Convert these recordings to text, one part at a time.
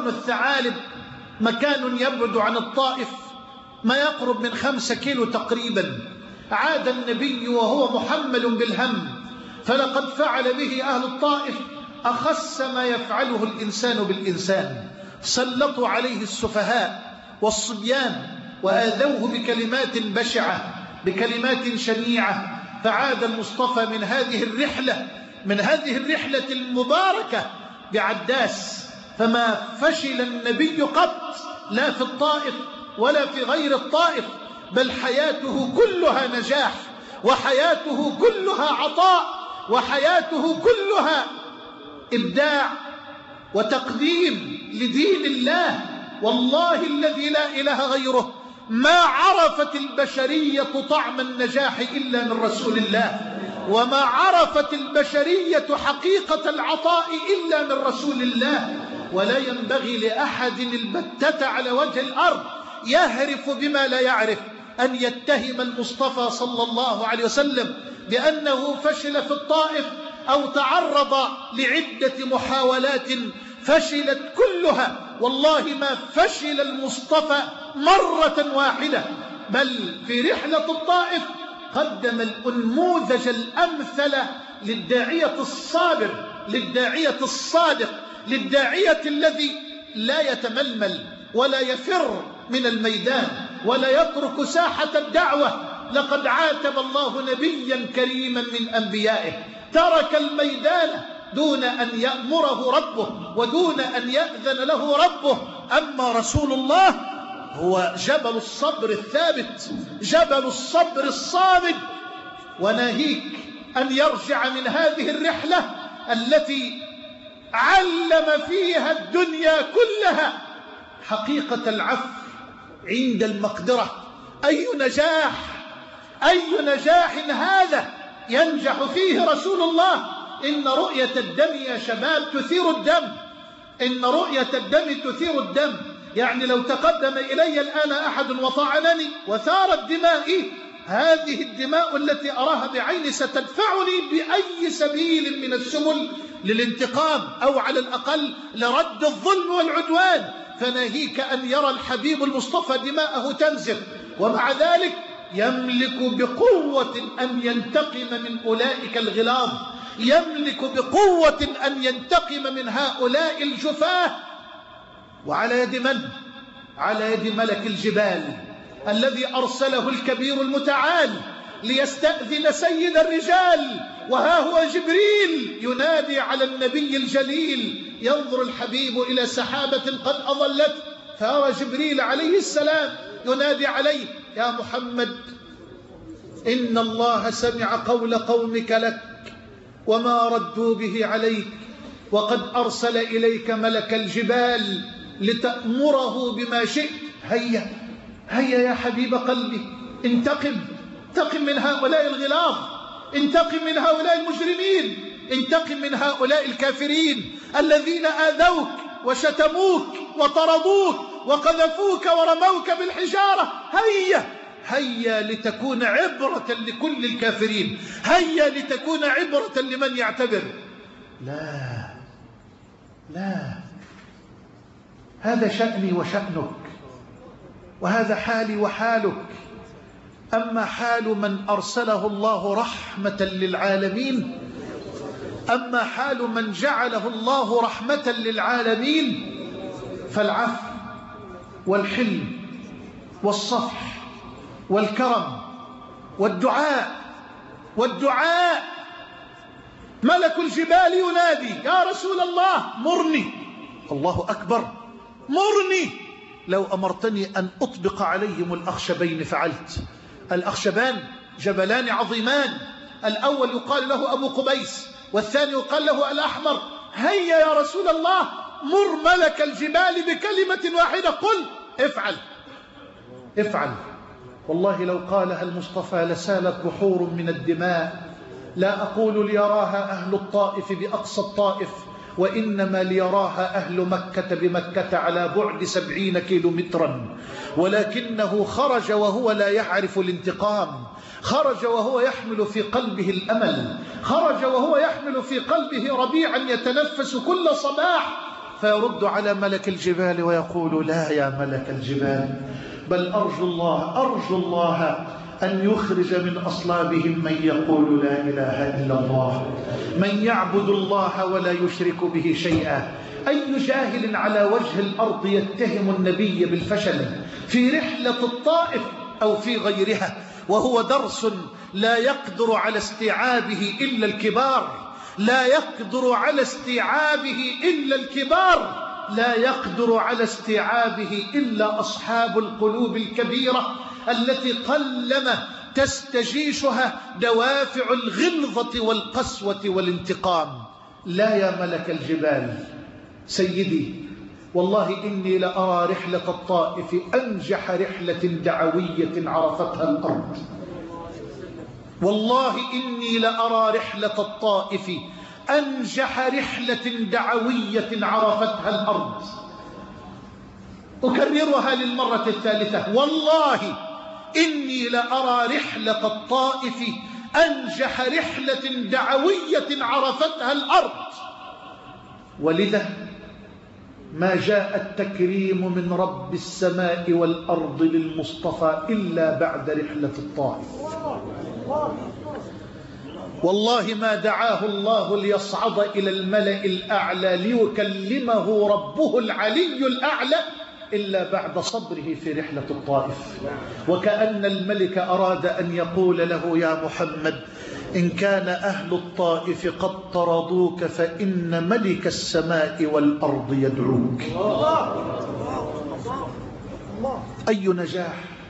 بطن الثعالب مكان يبعد عن الطائف ما يقرب من 5 كيلو تقريبا. عاد النبي وهو محمل بالهم، فلقد فعل به أهل الطائف أخس ما يفعله الإنسان بالإنسان. سلطوا عليه السفهاء والصبيان وآذوه بكلمات بشعة، بكلمات شنيعة. فعاد المصطفى من هذه الرحلة المباركة بعداس، فما فشل النبي قط، لا في الطائف ولا في غير الطائف، بل حياته كلها نجاح، وحياته كلها عطاء، وحياته كلها إبداع وتقديم لدين الله. والله الذي لا إله غيره ما عرفت البشرية طعم النجاح إلا من رسول الله، وما عرفت البشرية حقيقة العطاء إلا من رسول الله. ولا ينبغي لأحد البتة على وجه الأرض يهرف بما لا يعرف أن يتهم المصطفى صلى الله عليه وسلم بأنه فشل في الطائف أو تعرض لعدة محاولات فشلت كلها. والله ما فشل المصطفى مرة واحدة، بل في رحلة الطائف قدم الأنموذج الأمثل للداعية الصابر، للداعية الصادق، للداعية الذي لا يتململ ولا يفر من الميدان ولا يترك ساحة الدعوة. لقد عاتب الله نبيا كريما من أنبيائه ترك الميدان دون أن يأمره ربه ودون أن يأذن له ربه. أما رسول الله هو جبل الصبر الثابت، جبل الصبر الصامد. وناهيك أن يرجع من هذه الرحلة التي علم فيها الدنيا كلها حقيقة العفو عند المقدرة. أي نجاح هذا ينجح فيه رسول الله. إن رؤية الدم يا شباب تثير الدم، إن رؤية الدم تثير الدم. يعني لو تقدم إلي الآن أحد وطعنني وثارت دمائي، هذه الدماء التي أراها بعيني ستدفعني بأي سبيل من السبل للانتقام، أو على الأقل لرد الظلم والعدوان. فناهيك أن يرى الحبيب المصطفى دماءه تنزف، ومع ذلك يملك بقوة أن ينتقم من أولئك الغلاظ، يملك بقوة أن ينتقم من هؤلاء الجفاة. وعلى يد من؟ على يد ملك الجبال الذي أرسله الكبير المتعال ليستأذن سيد الرجال، وها هو جبريل ينادي على النبي الجليل. ينظر الحبيب إلى سحابة قد أظلت، فيرى جبريل عليه السلام ينادي عليه: يا محمد، إن الله سمع قول قومك لك وما ردوا به عليك، وقد أرسل إليك ملك الجبال لتأمره بما شئت. هيا يا حبيب قلبي، انتقم من هؤلاء الغلاظ، انتقم من هؤلاء المجرمين، انتقم من هؤلاء الكافرين الذين آذوك وشتموك وطردوك وقذفوك ورموك بالحجارة. هيا لتكون عبرة لكل الكافرين، هيا لتكون عبرة لمن يعتبر. لا، هذا شأني وشأنك، وهذا حالي وحالك. أما حال من أرسله الله رحمة للعالمين، أما حال من جعله الله رحمة للعالمين، فالعفو والحلم والصفح والكرم والدعاء. ملك الجبال ينادي: يا رسول الله مرني. الله أكبر، مرني. لو أمرتني أن أطبق عليهم الأخشبين فعلت. الأخشبان جبلان عظيمان، الأول يقال له أبو قبيس والثاني يقال له الأحمر. هيا يا رسول الله، مر ملك الجبال بكلمة واحدة، قل افعل. والله لو قالها المصطفى لسالت بحور من الدماء. لا أقول ليراها أهل الطائف بأقصى الطائف، وإنما ليراها أهل مكة بمكة على بعد 70 كيلومترا. ولكنه خرج وهو لا يعرف الانتقام، خرج وهو يحمل في قلبه الأمل، خرج وهو يحمل في قلبه ربيعا يتنفس كل صباح. فيرد على ملك الجبال ويقول لا يا ملك الجبال، بل أرجو الله أن يخرج من أصلابهم من يقول لا إله إلا الله، من يعبد الله ولا يشرك به شيئا. أي جاهل على وجه الأرض يتهم النبي بالفشل في رحلة الطائف أو في غيرها، وهو درس لا يقدر على استيعابه إلا الكبار، لا يقدر على استيعابه إلا الكبار، لا يقدر على استيعابه إلا أصحاب القلوب الكبيرة التي قلما تستجيشها دوافع الغلظة والقسوة والانتقام. لا يا ملك الجبال سيدي، والله إني لأرى رحلة الطائف أنجح رحلة دعوية عرفتها الأرض. والله إني لأرى رحلة الطائف أنجح رحلة دعوية عرفتها الأرض. أكررها للمرة الثالثة، والله إني لأرى رحلة الطائف أنجح رحلة دعوية عرفتها الأرض. ولذا ما جاء التكريم من رب السماء والأرض للمصطفى إلا بعد رحلة الطائف. والله ما دعاه الله ليصعد إلى الملأ الأعلى ليكلمه ربه العلي الأعلى إلا بعد صبره في رحلة الطائف. وكأن الملك أراد أن يقول له يا محمد إن كان أهل الطائف قد طردوك فإن ملك السماء والأرض يدعوك. أي نجاح!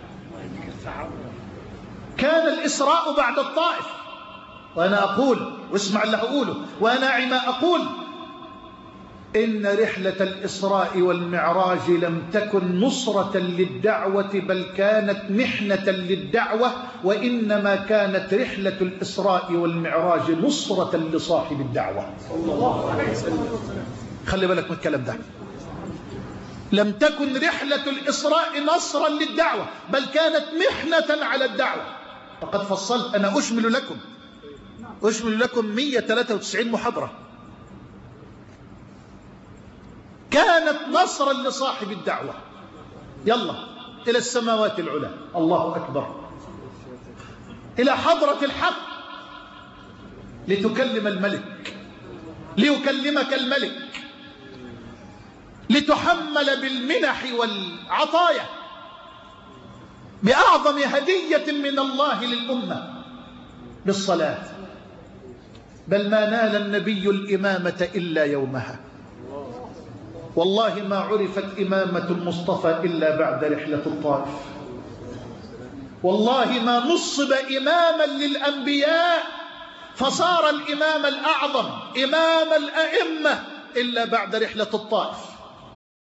كان الإسراء بعد الطائف، وأنا أقول واسمع اللي أقوله وأنا ما أقول إن رحلة الإسراء والمعراج لم تكن نصرة للدعوة بل كانت محنة للدعوة، وإنما كانت رحلة الإسراء والمعراج نصرة لصاحب الدعوة. خلي بالك من الكلام ده. لم تكن رحلة الإسراء نصرا للدعوة بل كانت محنة على الدعوة. فقد فصلت، أنا أشمل لكم 193 محاضرة. كانت نصرا لصاحب الدعوة. يلا إلى السماوات العلى، الله أكبر، إلى حضرة الحق لتكلم الملك، ليكلمك الملك، لتحمل بالمنح والعطايا بأعظم هدية من الله للأمة بالصلاة. بل ما نال النبي الإمامة إلا يومها. والله ما عرفت إمامة المصطفى إلا بعد رحلة الطائف. والله ما نصب إماما للأنبياء فصار الإمام الأعظم إمام الأئمة إلا بعد رحلة الطائف.